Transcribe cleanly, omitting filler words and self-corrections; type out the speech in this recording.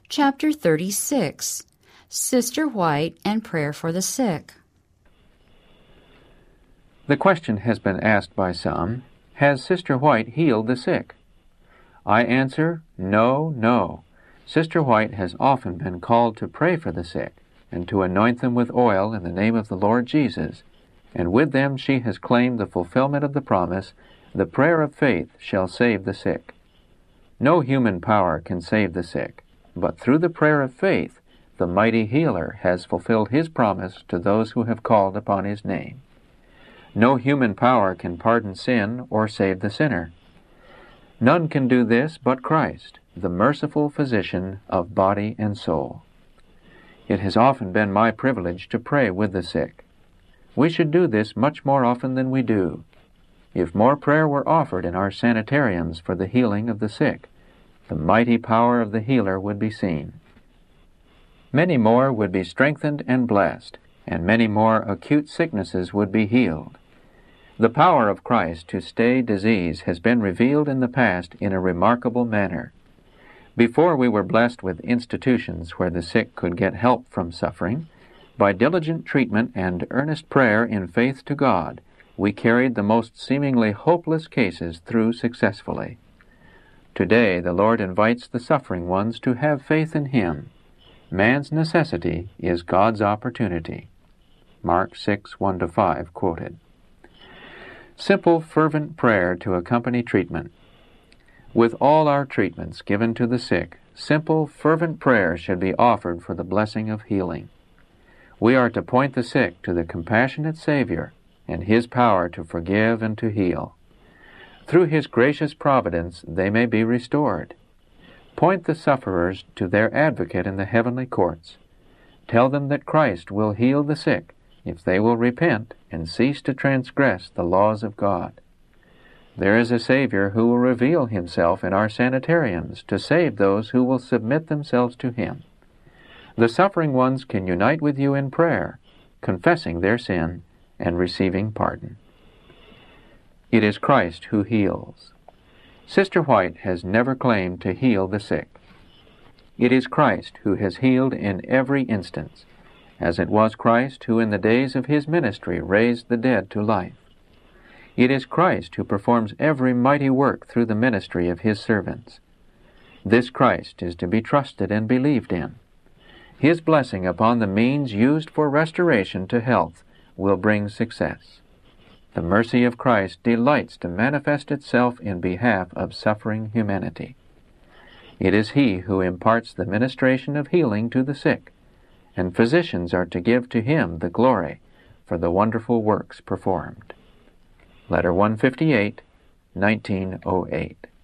Chapter 36. Sister White and Prayer for the Sick. The question has been asked by some, has Sister White healed the sick? I answer, no, no. Sister White has often been called to pray for the sick, and to anoint them with oil in the name of the Lord Jesus, and with them she has claimed the fulfillment of the promise, the prayer of faith shall save the sick. No human power can save the sick, but through the prayer of faith, the mighty healer has fulfilled his promise to those who have called upon his name. No human power can pardon sin or save the sinner. None can do this but Christ, the merciful physician of body and soul. It has often been my privilege to pray with the sick. We should do this much more often than we do. If more prayer were offered in our sanitariums for the healing of the sick, the mighty power of the healer would be seen. Many more would be strengthened and blessed, and many more acute sicknesses would be healed. The power of Christ to stay disease has been revealed in the past in a remarkable manner. Before we were blessed with institutions where the sick could get help from suffering, by diligent treatment and earnest prayer in faith to God, we carried the most seemingly hopeless cases through successfully. Today the Lord invites the suffering ones to have faith in Him. Man's necessity is God's opportunity. Mark 6:1-5 quoted. Simple, fervent prayer to accompany treatment. With all our treatments given to the sick, simple, fervent prayer should be offered for the blessing of healing. We are to point the sick to the compassionate Savior and His power to forgive and to heal. Through His gracious providence they may be restored. Point the sufferers to their advocate in the heavenly courts. Tell them that Christ will heal the sick if they will repent and cease to transgress the laws of God. There is a Savior who will reveal Himself in our sanitariums to save those who will submit themselves to Him. The suffering ones can unite with you in prayer, confessing their sin and receiving pardon. It is Christ who heals. Sister White has never claimed to heal the sick. It is Christ who has healed in every instance, as it was Christ who in the days of His ministry raised the dead to life. It is Christ who performs every mighty work through the ministry of His servants. This Christ is to be trusted and believed in. His blessing upon the means used for restoration to health will bring success. The mercy of Christ delights to manifest itself in behalf of suffering humanity. It is He who imparts the ministration of healing to the sick, and physicians are to give to Him the glory for the wonderful works performed. Letter 158, 1908.